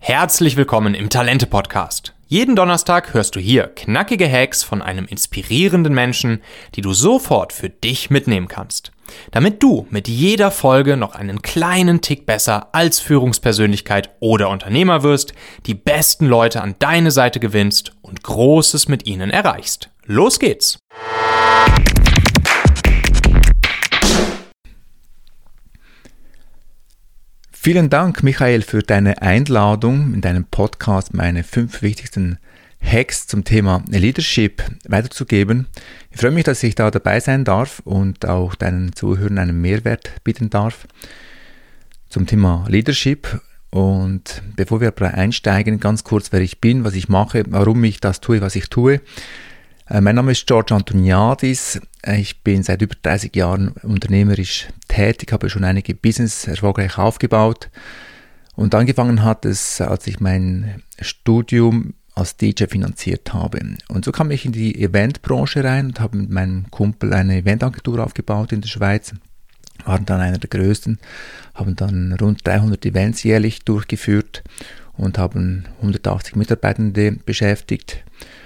Herzlich willkommen im Talente-Podcast. Jeden Donnerstag hörst du hier knackige Hacks von einem inspirierenden Menschen, die du sofort für dich mitnehmen kannst. Damit du mit jeder Folge noch einen kleinen Tick besser als Führungspersönlichkeit oder Unternehmer wirst, die besten Leute an deine Seite gewinnst und Großes mit ihnen erreichst. Los geht's! Vielen Dank, Michael, für deine Einladung, in deinem Podcast meine 5 wichtigsten Hacks zum Thema Leadership weiterzugeben. Ich freue mich, dass ich da dabei sein darf und auch deinen Zuhörern einen Mehrwert bieten darf zum Thema Leadership. Und bevor wir aber einsteigen, ganz kurz, wer ich bin, was ich mache, warum ich das tue, was ich tue. Mein Name ist George Antoniadis. Ich bin seit über 30 Jahren unternehmerisch tätig, habe schon einige Business erfolgreich aufgebaut. Und angefangen hat es, als ich mein Studium als DJ finanziert habe. Und so kam ich in die Eventbranche rein und habe mit meinem Kumpel eine Eventagentur aufgebaut in der Schweiz. Waren dann einer der größten, haben dann rund 300 Events jährlich durchgeführt und haben 180 Mitarbeitende beschäftigt.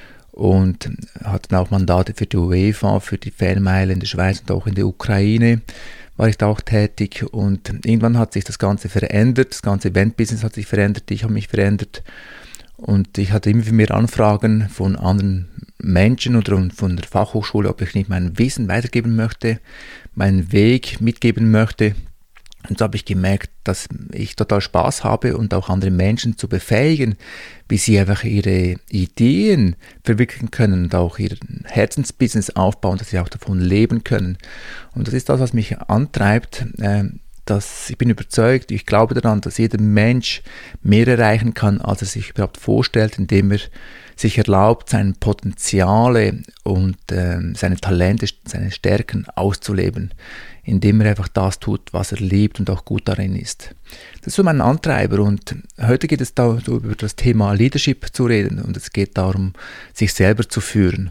Und hatten auch Mandate für die UEFA, für die Fanmeile in der Schweiz und auch in der Ukraine war ich da auch tätig. Und irgendwann hat sich das Ganze verändert, das ganze Event-Business hat sich verändert, ich habe mich verändert. Und ich hatte immer mehr Anfragen von anderen Menschen oder von der Fachhochschule, ob ich nicht mein Wissen weitergeben möchte, meinen Weg mitgeben möchte. Und so habe ich gemerkt, dass ich total Spaß habe und auch andere Menschen zu befähigen, wie sie einfach ihre Ideen verwirklichen können und auch ihr Herzensbusiness aufbauen, dass sie auch davon leben können. Und das ist das, was mich antreibt. Ich bin überzeugt, ich glaube daran, dass jeder Mensch mehr erreichen kann, als er sich überhaupt vorstellt, indem er sich erlaubt, seine Potenziale und seine Talente, seine Stärken auszuleben, indem er einfach das tut, was er liebt und auch gut darin ist. Das ist so mein Antreiber und heute geht es da so über das Thema Leadership zu reden und es geht darum, sich selber zu führen,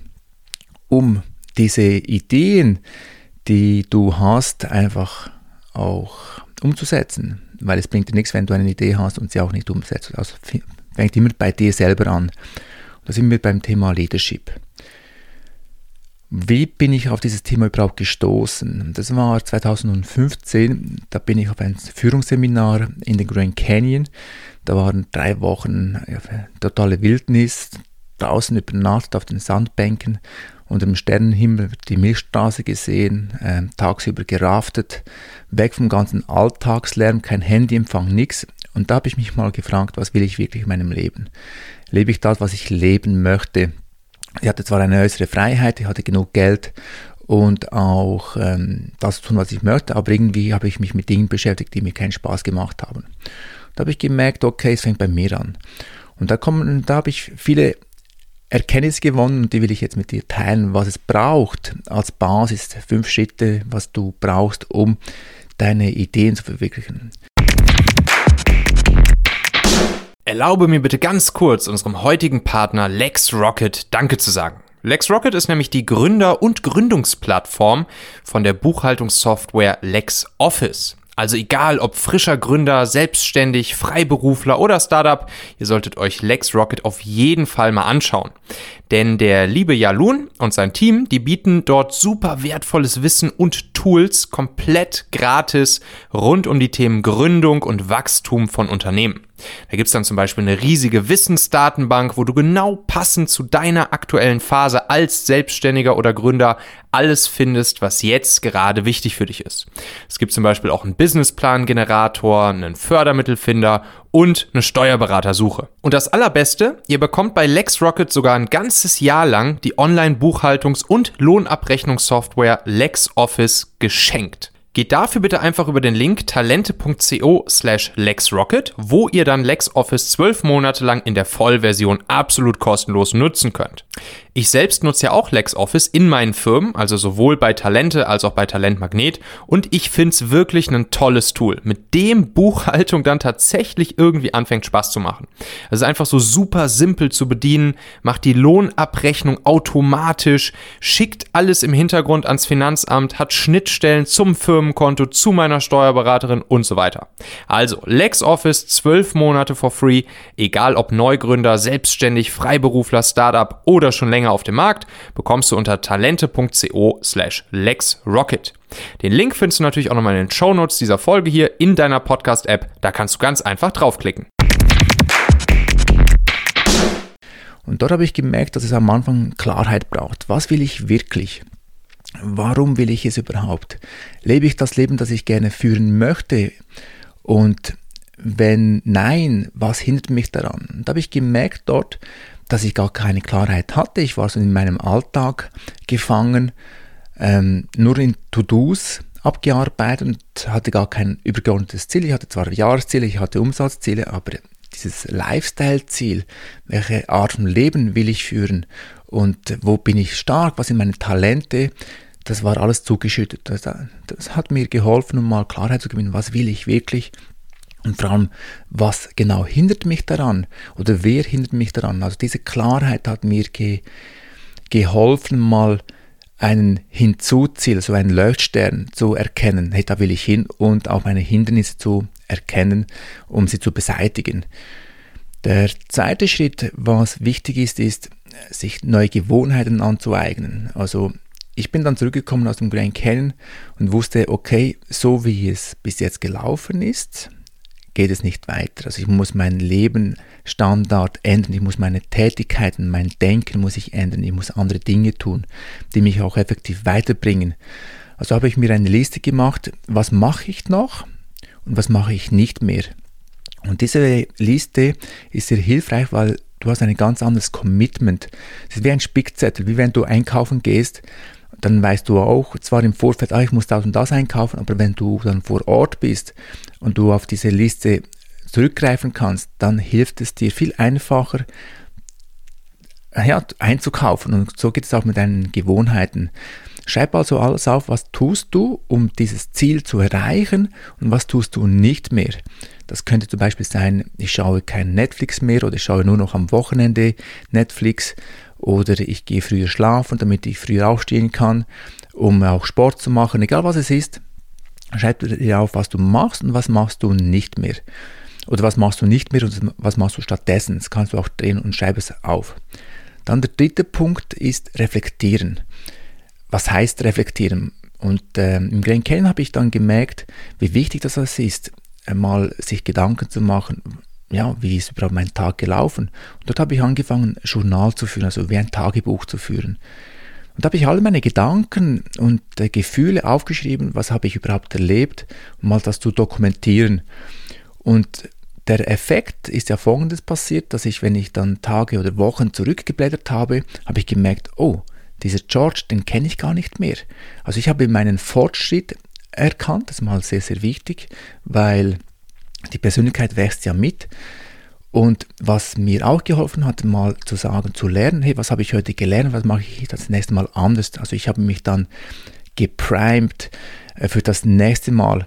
um diese Ideen, die du hast, einfach auch umzusetzen, weil es bringt dir nichts, wenn du eine Idee hast und sie auch nicht umsetzt. Also fängt immer bei dir selber an. Da sind wir beim Thema Leadership. Wie bin ich auf dieses Thema überhaupt gestoßen? Das war 2015, da bin ich auf ein Führungsseminar in den Grand Canyon. Da waren 3 Wochen totale Wildnis, draußen übernachtet auf den Sandbänken, unter dem Sternenhimmel wird die Milchstraße gesehen, tagsüber geraftet, weg vom ganzen Alltagslärm, kein Handyempfang, nichts. Und da habe ich mich mal gefragt, was will ich wirklich in meinem Leben? Lebe ich das, was ich leben möchte? Ich hatte zwar eine äußere Freiheit, ich hatte genug Geld und auch das zu tun, was ich möchte, aber irgendwie habe ich mich mit Dingen beschäftigt, die mir keinen Spaß gemacht haben. Da habe ich gemerkt, okay, es fängt bei mir an. Und da habe ich viele Erkenntnisse gewonnen und die will ich jetzt mit dir teilen, was es braucht als Basis, 5 Schritte, was du brauchst, um deine Ideen zu verwirklichen. Erlaube mir bitte ganz kurz unserem heutigen Partner LexRocket Danke zu sagen. LexRocket ist nämlich die Gründer- und Gründungsplattform von der Buchhaltungssoftware LexOffice. Also egal, ob frischer Gründer, selbstständig, Freiberufler oder Startup, ihr solltet euch LexRocket auf jeden Fall mal anschauen. Denn der liebe Jalun und sein Team, die bieten dort super wertvolles Wissen und Tools komplett gratis rund um die Themen Gründung und Wachstum von Unternehmen. Da gibt's dann zum Beispiel eine riesige Wissensdatenbank, wo du genau passend zu deiner aktuellen Phase als Selbstständiger oder Gründer alles findest, was jetzt gerade wichtig für dich ist. Es gibt zum Beispiel auch einen Businessplan-Generator, einen Fördermittelfinder und eine Steuerberatersuche. Und das Allerbeste, ihr bekommt bei LexRocket sogar ein ganzes Jahr lang die Online-Buchhaltungs- und Lohnabrechnungssoftware LexOffice geschenkt. Geht dafür bitte einfach über den Link talente.co/LexRocket, wo ihr dann LexOffice 12 Monate lang in der Vollversion absolut kostenlos nutzen könnt. Ich selbst nutze ja auch LexOffice in meinen Firmen, also sowohl bei Talente als auch bei Talent Magnet, und ich finde es wirklich ein tolles Tool, mit dem Buchhaltung dann tatsächlich irgendwie anfängt Spaß zu machen. Es ist einfach so super simpel zu bedienen, macht die Lohnabrechnung automatisch, schickt alles im Hintergrund ans Finanzamt, hat Schnittstellen zum Firmen Firmenkonto zu meiner Steuerberaterin und so weiter. Also LexOffice 12 Monate for free, egal ob Neugründer, selbstständig, Freiberufler, Startup oder schon länger auf dem Markt, bekommst du unter talente.co/LexRocket. Den Link findest du natürlich auch nochmal in den Shownotes dieser Folge hier in deiner Podcast-App. Da kannst du ganz einfach draufklicken. Und dort habe ich gemerkt, dass es am Anfang Klarheit braucht. Was will ich wirklich? Warum will ich es überhaupt? Lebe ich das Leben, das ich gerne führen möchte? Und wenn nein, was hindert mich daran? Und da habe ich gemerkt dort, dass ich gar keine Klarheit hatte. Ich war so in meinem Alltag gefangen, nur in To-Dos abgearbeitet und hatte gar kein übergeordnetes Ziel. Ich hatte zwar Jahresziele, ich hatte Umsatzziele, aber dieses Lifestyle-Ziel, welche Art von Leben will ich führen und wo bin ich stark, was sind meine Talente, das war alles zugeschüttet. Das hat mir geholfen, um mal Klarheit zu gewinnen, was will ich wirklich und vor allem, was genau hindert mich daran oder wer hindert mich daran. Also diese Klarheit hat mir geholfen, mal einen Hinzuziel, so einen Leuchtstern zu erkennen. Hey, da will ich hin und auch meine Hindernisse zu erkennen, um sie zu beseitigen. Der zweite Schritt, was wichtig ist, sich neue Gewohnheiten anzueignen. Also ich bin dann zurückgekommen aus dem Grand Canyon und wusste, okay, so wie es bis jetzt gelaufen ist, geht es nicht weiter. Also ich muss meinen Lebensstandard ändern, ich muss meine Tätigkeiten, mein Denken muss ich ändern, ich muss andere Dinge tun, die mich auch effektiv weiterbringen. Also habe ich mir eine Liste gemacht, was mache ich noch und was mache ich nicht mehr. Und diese Liste ist sehr hilfreich, weil du hast ein ganz anderes Commitment. Es ist wie ein Spickzettel, wie wenn du einkaufen gehst, dann weißt du auch, zwar im Vorfeld, ich muss das und das einkaufen, aber wenn du dann vor Ort bist und du auf diese Liste zurückgreifen kannst, dann hilft es dir viel einfacher, einzukaufen. Und so geht es auch mit deinen Gewohnheiten. Schreib also alles auf, was tust du, um dieses Ziel zu erreichen und was tust du nicht mehr. Das könnte zum Beispiel sein, ich schaue kein Netflix mehr oder ich schaue nur noch am Wochenende Netflix oder ich gehe früher schlafen, damit ich früher aufstehen kann, um auch Sport zu machen. Egal was es ist, schreib dir auf, was du machst und was machst du nicht mehr. Oder was machst du nicht mehr und was machst du stattdessen. Das kannst du auch drehen und schreib es auf. Dann der dritte Punkt ist reflektieren. Was heißt reflektieren? Und im Grand Canyon habe ich dann gemerkt, wie wichtig das ist, mal sich Gedanken zu machen, ja, wie ist überhaupt mein Tag gelaufen? Und dort habe ich angefangen, Journal zu führen, also wie ein Tagebuch zu führen. Und da habe ich alle meine Gedanken und Gefühle aufgeschrieben, was habe ich überhaupt erlebt, um mal das zu dokumentieren. Und der Effekt ist ja folgendes passiert, dass ich, wenn ich dann Tage oder Wochen zurückgeblättert habe, habe ich gemerkt, oh, dieser George, den kenne ich gar nicht mehr. Also ich habe meinen Fortschritt erkannt, das ist mal sehr, sehr wichtig, weil die Persönlichkeit wächst ja mit. Und was mir auch geholfen hat, mal zu sagen, zu lernen, hey, was habe ich heute gelernt, was mache ich das nächste Mal anders? Also ich habe mich dann geprimed für das nächste Mal.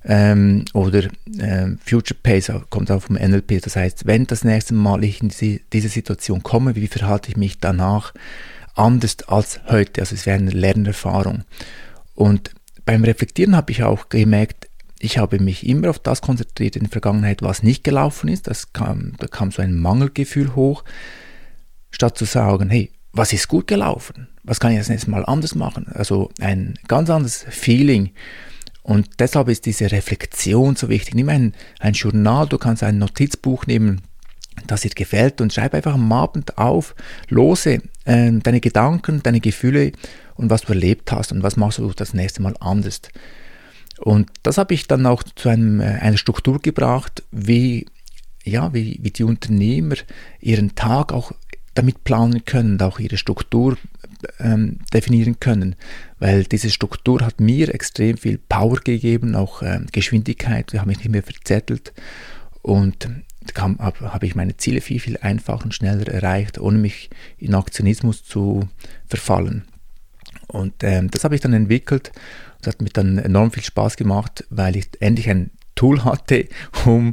Future Pace kommt auch vom NLP, das heißt, wenn das nächste Mal ich in diese Situation komme, wie verhalte ich mich danach anders als heute? Also es wäre eine Lernerfahrung. Und beim Reflektieren habe ich auch gemerkt, ich habe mich immer auf das konzentriert in der Vergangenheit, was nicht gelaufen ist. Da kam so ein Mangelgefühl hoch, statt zu sagen, hey, was ist gut gelaufen? Was kann ich das nächste Mal anders machen? Also ein ganz anderes Feeling. Und deshalb ist diese Reflexion so wichtig. Nimm ein Journal, du kannst ein Notizbuch nehmen, das dir gefällt und schreib einfach am Abend auf, lose deine Gedanken, deine Gefühle und was du erlebt hast und was machst du das nächste Mal anders. Und das habe ich dann auch zu einer Struktur gebracht, wie die Unternehmer ihren Tag auch damit planen können und auch ihre Struktur definieren können, weil diese Struktur hat mir extrem viel Power gegeben, auch Geschwindigkeit, ich habe mich nicht mehr verzettelt und habe ich meine Ziele viel, viel einfacher und schneller erreicht, ohne mich in Aktionismus zu verfallen. Und das habe ich dann entwickelt. Das hat mir dann enorm viel Spaß gemacht, weil ich endlich ein Tool hatte, um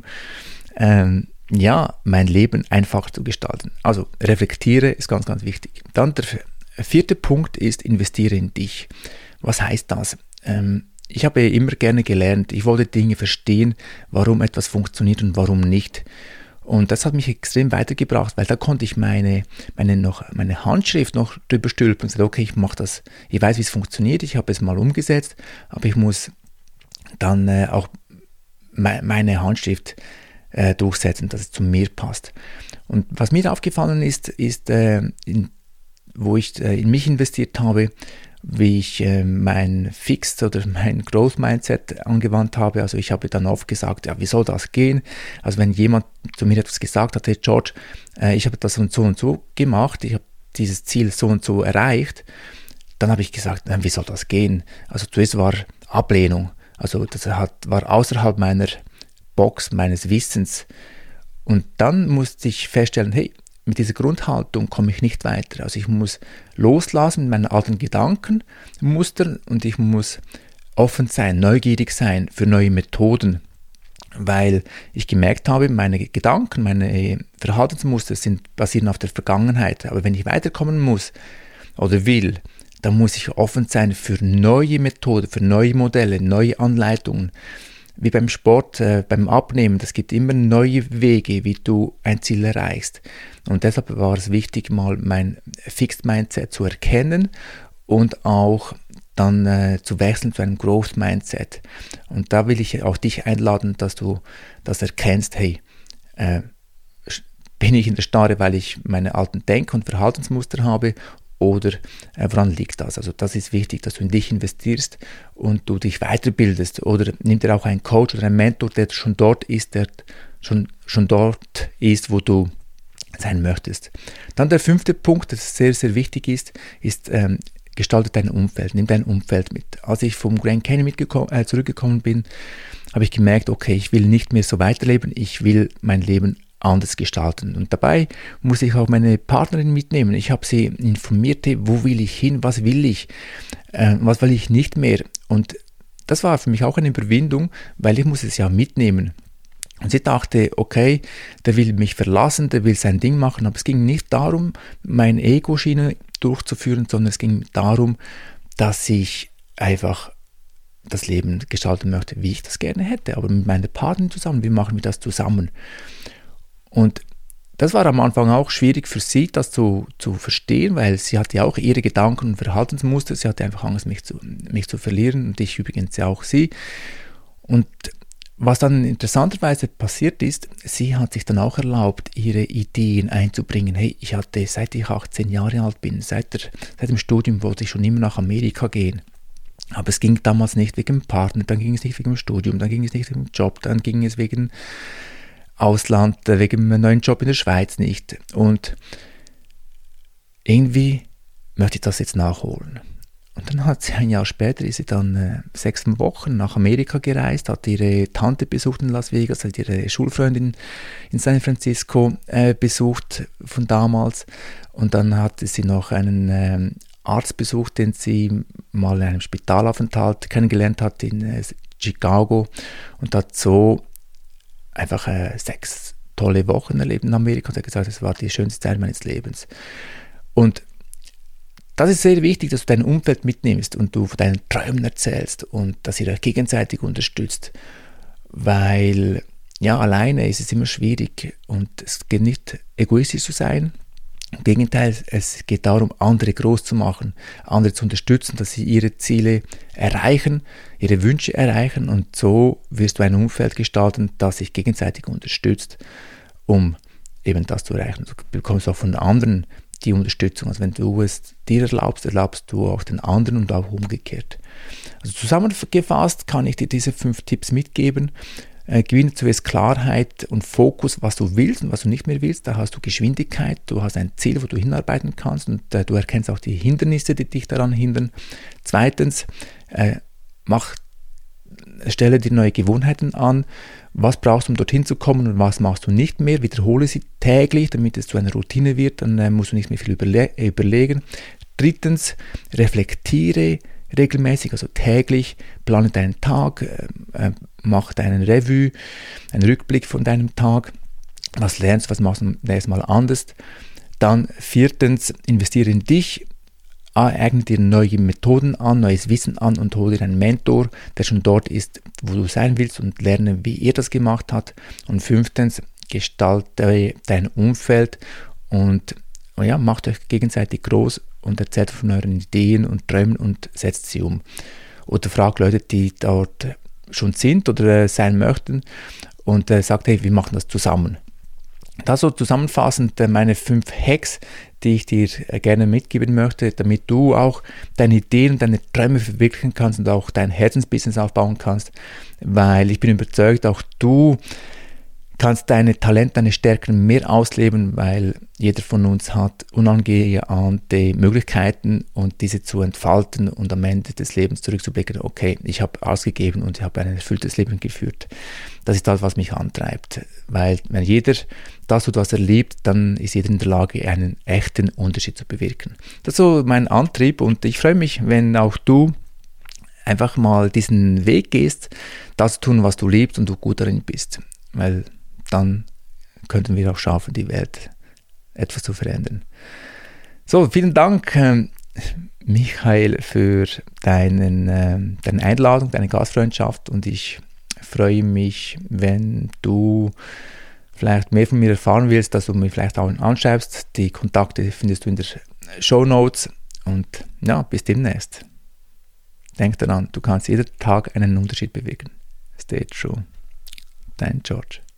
mein Leben einfacher zu gestalten. Also reflektiere ist ganz, ganz wichtig. Dann der vierte Punkt ist, investiere in dich. Was heißt das? ich habe immer gerne gelernt. Ich wollte Dinge verstehen, warum etwas funktioniert und warum nicht. Und das hat mich extrem weitergebracht, weil da konnte ich meine Handschrift noch drüber stülpen und gesagt, okay, ich mache das, ich weiß, wie es funktioniert, ich habe es mal umgesetzt, aber ich muss dann auch meine Handschrift durchsetzen, dass es zu mir passt. Und was mir aufgefallen ist, wo ich in mich investiert habe, wie ich mein Fixed oder mein Growth Mindset angewandt habe. Also ich habe dann oft gesagt, ja, wie soll das gehen? Also wenn jemand zu mir etwas gesagt hat, hey George, ich habe das und so gemacht, ich habe dieses Ziel so und so erreicht, dann habe ich gesagt, wie soll das gehen? Also zuerst war Ablehnung, also das war außerhalb meiner Box, meines Wissens. Und dann musste ich feststellen, hey, mit dieser Grundhaltung komme ich nicht weiter. Also ich muss loslassen mit meinen alten Gedankenmustern und ich muss offen sein, neugierig sein für neue Methoden, weil ich gemerkt habe, meine Gedanken, meine Verhaltensmuster basieren auf der Vergangenheit. Aber wenn ich weiterkommen muss oder will, dann muss ich offen sein für neue Methoden, für neue Modelle, neue Anleitungen. Wie beim Sport, beim Abnehmen, es gibt immer neue Wege, wie du ein Ziel erreichst. Und deshalb war es wichtig, mal mein Fixed Mindset zu erkennen und auch dann zu wechseln zu einem Growth Mindset. Und da will ich auch dich einladen, dass du das erkennst, hey, bin ich in der Starre, weil ich meine alten Denk- und Verhaltensmuster habe, oder woran liegt das? Also das ist wichtig, dass du in dich investierst und du dich weiterbildest. Oder nimm dir auch einen Coach oder einen Mentor, der schon dort ist, schon dort ist, wo du sein möchtest. Dann der 5. Punkt, der sehr, sehr wichtig ist gestalte dein Umfeld. Nimm dein Umfeld mit. Als ich vom Grand Canyon zurückgekommen bin, habe ich gemerkt, okay, ich will nicht mehr so weiterleben, ich will mein Leben anders gestalten. Und dabei muss ich auch meine Partnerin mitnehmen. Ich habe sie informiert, wo will ich hin, was will ich nicht mehr. Und das war für mich auch eine Überwindung, weil ich muss es ja mitnehmen. Und sie dachte, okay, der will mich verlassen, der will sein Ding machen, aber es ging nicht darum, meine Ego-Schiene durchzuführen, sondern es ging darum, dass ich einfach das Leben gestalten möchte, wie ich das gerne hätte, aber mit meiner Partnerin zusammen, wie machen wir das zusammen? Und das war am Anfang auch schwierig für sie, das zu verstehen, weil sie hatte ja auch ihre Gedanken und Verhaltensmuster, sie hatte einfach Angst, mich zu verlieren und ich übrigens ja auch sie. Und was dann interessanterweise passiert ist, sie hat sich dann auch erlaubt, ihre Ideen einzubringen. Hey, seit ich 18 Jahre alt bin, seit dem Studium wollte ich schon immer nach Amerika gehen. Aber es ging damals nicht wegen dem Partner, dann ging es nicht wegen dem Studium, dann ging es nicht wegen dem Job, dann ging es wegen Ausland, wegen einem neuen Job in der Schweiz nicht. Und irgendwie möchte ich das jetzt nachholen. Und dann hat sie ein Jahr später, ist sie dann 6 Wochen nach Amerika gereist, hat ihre Tante besucht in Las Vegas, hat ihre Schulfreundin in San Francisco besucht von damals. Und dann hatte sie noch einen Arzt besucht, den sie mal in einem Spitalaufenthalt kennengelernt hat in Chicago und hat so einfach 6 tolle Wochen erlebt in Amerika und hat gesagt, es war die schönste Zeit meines Lebens. Und das ist sehr wichtig, dass du dein Umfeld mitnimmst und du von deinen Träumen erzählst und dass ihr euch gegenseitig unterstützt, weil ja, alleine ist es immer schwierig und es geht nicht egoistisch zu sein. Im Gegenteil, es geht darum, andere groß zu machen, andere zu unterstützen, dass sie ihre Ziele erreichen, ihre Wünsche erreichen und so wirst du ein Umfeld gestalten, das sich gegenseitig unterstützt, um eben das zu erreichen. Du bekommst auch von anderen die Unterstützung. Also wenn du es dir erlaubst du auch den anderen und auch umgekehrt. Also zusammengefasst kann ich dir diese 5 Tipps mitgeben. Gewinne zuerst Klarheit und Fokus, was du willst und was du nicht mehr willst. Da hast du Geschwindigkeit, du hast ein Ziel, wo du hinarbeiten kannst und du erkennst auch die Hindernisse, die dich daran hindern. Zweitens, stelle dir neue Gewohnheiten an. Was brauchst du, um dorthin zu kommen und was machst du nicht mehr? Wiederhole sie täglich, damit es zu einer Routine wird. Dann musst du nicht mehr viel überlegen. Drittens, reflektiere regelmäßig, also täglich, plane deinen Tag, mach deinen Revue, einen Rückblick von deinem Tag. Was lernst du, was machst du nächstes Mal anders? Dann 4. investiere in dich. eigne dir neue Methoden an, neues Wissen an und hole dir einen Mentor, der schon dort ist, wo du sein willst und lerne, wie er das gemacht hat. Und 5. Gestalte dein Umfeld und macht euch gegenseitig groß und erzählt von euren Ideen und Träumen und setzt sie um. Oder fragt Leute, die dort schon sind oder sein möchten und sagt, hey, wir machen das zusammen. Das so zusammenfassend meine 5 Hacks, die ich dir gerne mitgeben möchte, damit du auch deine Ideen und deine Träume verwirklichen kannst und auch dein Herzensbusiness aufbauen kannst, weil ich bin überzeugt, auch du kannst deine Talente, deine Stärken mehr ausleben, weil jeder von uns hat unangeahnte Möglichkeiten und diese zu entfalten und am Ende des Lebens zurückzublicken, okay, ich habe ausgegeben und ich habe ein erfülltes Leben geführt. Das ist das, was mich antreibt, weil wenn jeder das tut, was er liebt, dann ist jeder in der Lage, einen echten Unterschied zu bewirken. Das ist so mein Antrieb und ich freue mich, wenn auch du einfach mal diesen Weg gehst, das zu tun, was du liebst und du gut darin bist, weil dann könnten wir auch schaffen, die Welt etwas zu verändern. So, vielen Dank, Michael, für deine Einladung, deine Gastfreundschaft und ich freue mich, wenn du vielleicht mehr von mir erfahren willst, dass du mich vielleicht auch anschreibst. Die Kontakte findest du in den Shownotes und ja, bis demnächst. Denk daran, du kannst jeden Tag einen Unterschied bewirken. Stay true. Dein George.